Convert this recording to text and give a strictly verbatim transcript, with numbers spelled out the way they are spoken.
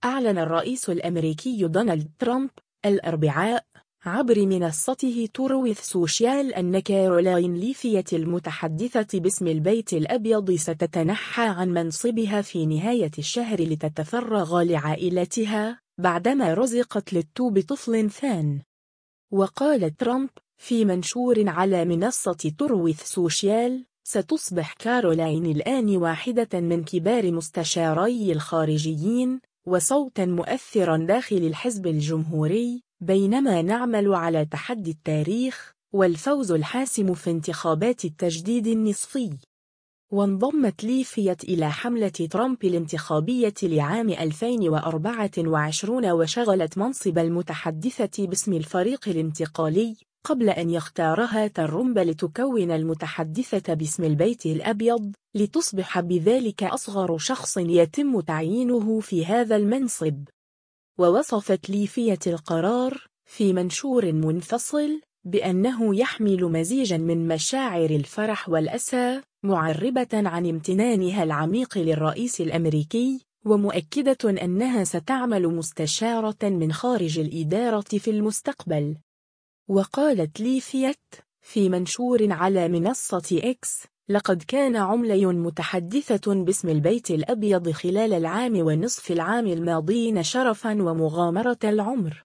أعلن الرئيس الأمريكي دونالد ترامب الأربعاء عبر منصته تروث سوشيال أن كارولاين ليفيت المتحدثة باسم البيت الأبيض ستتنحى عن منصبها في نهاية الشهر لتتفرغ لعائلتها بعدما رزقت ليتو بطفل ثان. وقال ترامب في منشور على منصة تروث سوشيال: ستصبح كارولاين الآن واحدة من كبار مستشاري الخارجيين وصوتا مؤثرا داخل الحزب الجمهوري، بينما نعمل على تحدي التاريخ والفوز الحاسم في انتخابات التجديد النصفي. وانضمت ليفيت إلى حملة ترامب الانتخابية لعام ألفين وأربعة وعشرين وشغلت منصب المتحدثة باسم الفريق الانتقالي قبل أن يختارها ترامب لتكون المتحدثة باسم البيت الأبيض، لتصبح بذلك أصغر شخص يتم تعيينه في هذا المنصب. ووصفت ليفيت القرار في منشور منفصل بأنه يحمل مزيجا من مشاعر الفرح والأسى، معربة عن امتنانها العميق للرئيس الأمريكي، ومؤكدة أنها ستعمل مستشارة من خارج الإدارة في المستقبل. وقالت ليفيت في منشور على منصة إكس: لقد كان عملي متحدثة باسم البيت الأبيض خلال العام ونصف العام الماضين شرفا ومغامرة العمر.